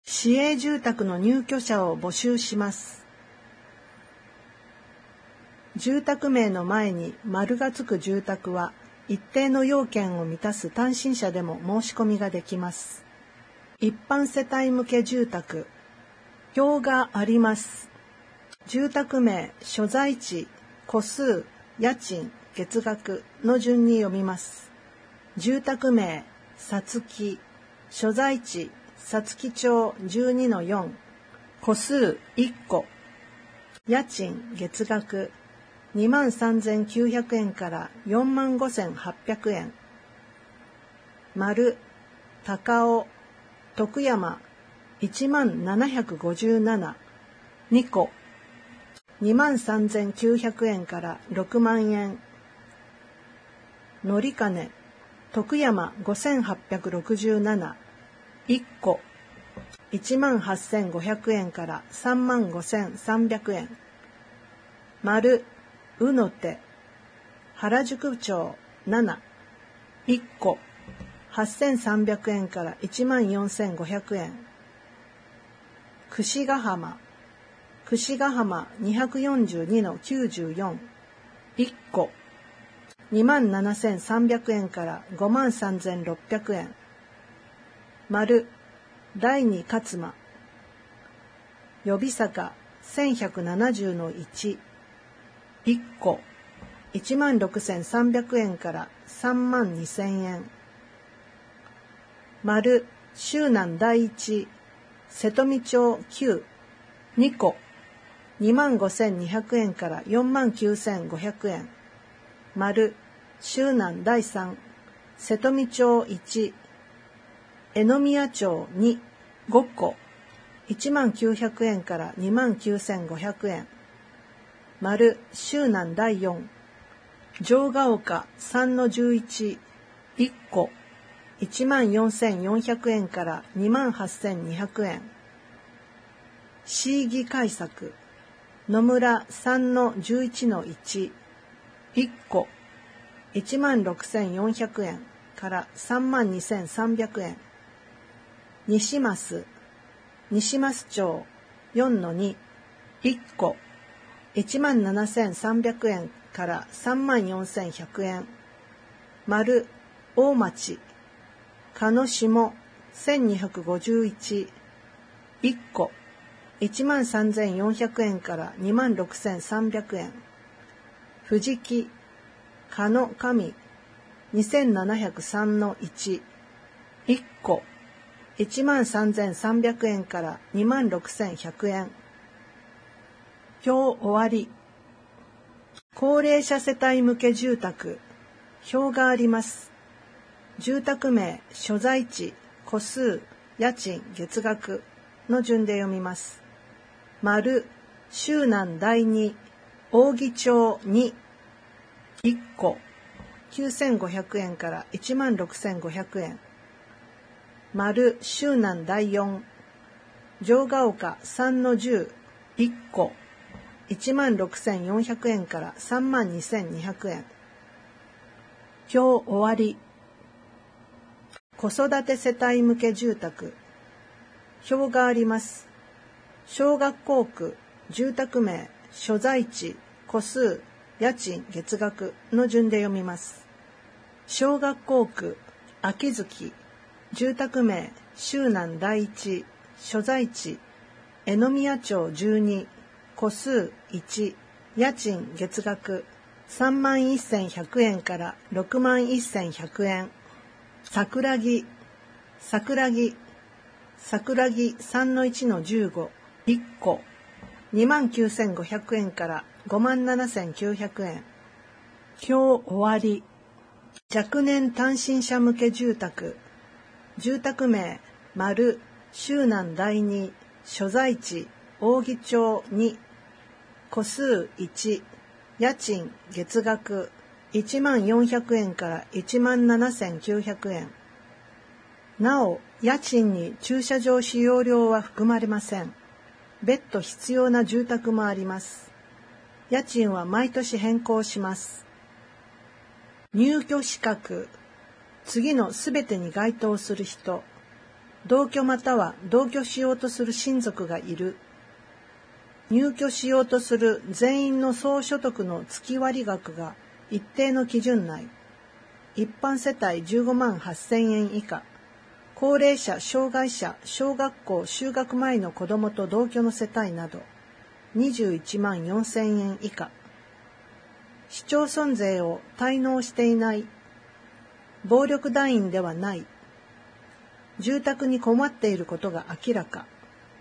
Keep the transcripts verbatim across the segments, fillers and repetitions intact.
市営住宅の入居者を募集します。住宅名の前に丸がつく住宅は一定の要件を満たす単身者でも申し込みができます。一般世帯向け住宅、表があります。住宅名、所在地、戸数、家賃、月額の順に読みます。住宅名、さつき、所在地、さつき町 じゅうにのよん、戸数いっこ、家賃、月額にまんさんぜんきゅうひゃくえんからよんまんごせんはっぴゃくえん。丸、高尾、徳山、いちまんななひゃくごじゅうなな、にこ、にまんさんぜんきゅうひゃくえんからろくまんえん。のりかね、徳山ごせんはっぴゃくろくじゅうなな、いっこ、いちまんはっせんごひゃくえんからさんまんごせんさんびゃくえん。丸、うのて、原宿町なな、いっこ、はっせんさんびゃくえんからいちまんよんせんごひゃくえん。櫛ヶ浜、櫛ヶ浜にひゃくよんじゅうにのきゅうじゅうよん、いっこ、にまんななせんさんびゃくえんからごまんさんぜんろっぴゃくえん。丸、第二勝間、予備坂せんひゃくななじゅうのいち、いっこ、いちまんろくせんさんびゃくえんからさんまんにせんえん。丸、周南第一、瀬戸見町きゅう、にこ、にまんごせんにひゃくえんからよんまんきゅうせんごひゃくえん。丸、周南第三、瀬戸見町いち、江宮町に、ごこ、いちまんきゅうひゃくえんからにまんきゅうせんごひゃくえん。丸、周南第四、城ヶ丘さんのじゅういち、いっこ、いちまんよんせんよんひゃくえんからにまんはっせんにひゃくえん。市議会作、野村さんのじゅういちのいち、いっこ、いちまんろくせんよんひゃくえんからさんまんにせんさんびゃくえん。西増、西増町よんのに、いっこ、いちまんななせんさんびゃくえんからさんまんよんせんひゃくえん。丸、大町、鹿野下せんにひゃくごじゅういち、いっこ、いちまんさんぜんよんひゃくえんからにまんろくせんさんびゃくえん。藤木、鹿野上にせんななひゃくさんのいち、いっこ、いちまんさんぜんさんびゃくえんからにまんろくせんひゃくえん。表終わり。高齢者世帯向け住宅、表があります。住宅名、所在地、戸数、家賃、月額の順で読みます。丸、周南第二、扇町に、いっこ、きゅうせんごひゃくえんからいちまんろくせんごひゃくえん。丸、周南第四、城ヶ丘さんのじゅう、いっこ、いちまんろくせんよんひゃくえんからさんまんにせんにひゃくえん。表終わり。子育て世帯向け住宅、表があります。小学校区、住宅名、所在地、戸数、家賃、月額の順で読みます。小学校区、秋月、住宅名、周南第一、所在地、江宮町じゅうに、戸数いち、家賃、月額さんまんせんひゃくえんからろくまんせんひゃくえん。桜木、桜木、桜木さんのいちのじゅうご、いっこ、にまんきゅうせんごひゃくえんからごまんななせんきゅうひゃくえん。表終わり。若年単身者向け住宅、住宅名、丸、周南第二、所在地、扇町に、戸数いち、家賃、月額いちまんよんひゃくえんからいちまんななせんきゅうひゃくえん。なお、家賃に駐車場使用料は含まれません。別途必要な住宅もあります。家賃は毎年変更します。入居資格、次のすべてに該当する人。 同居または同居しようとする親族がいる。入居しようとする全員の総所得の月割額が一定の基準内、一般世帯じゅうごまんはっせんえん以下、高齢者、障害者、小学校就学前の子どもと同居の世帯などにじゅういちまんよんせんえん以下、市町村税を滞納していない、暴力団員ではない、住宅に困っていることが明らか。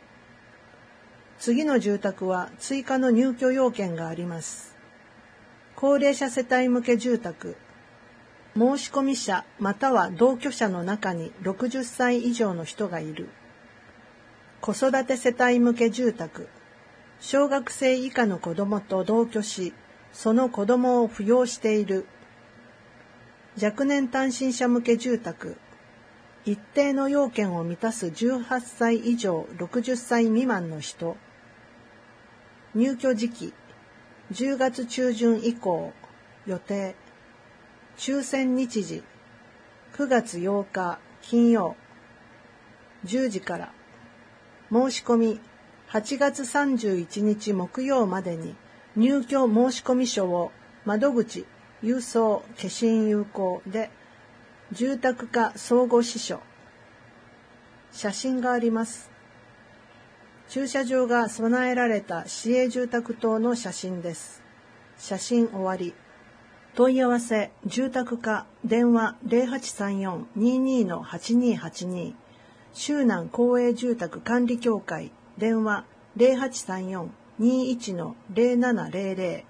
次の住宅は追加の入居要件があります。高齢者世帯向け住宅、申込者または同居者の中にろくじゅっさい以上の人がいる。子育て世帯向け住宅、小学生以下の子どもと同居し、その子どもを扶養している。若年単身者向け住宅、一定の要件を満たすじゅうはっさい以上ろくじゅっさい未満の人。入居時期、じゅうがつ中旬以降、予定。抽選日時、くがつようか金曜、じゅうじから。申し込み、はちがつさんじゅういちにち木曜までに入居申込書を窓口、郵送、消印有効で、住宅課相互支所。写真があります。駐車場が備えられた市営住宅等の写真です。写真終わり。問い合わせ、住宅課、電話 ゼロはちさんよん にーにー はちにーはちにー、周南公営住宅管理協会、電話 ゼロはちさんよん にーいち ゼロななゼロゼロ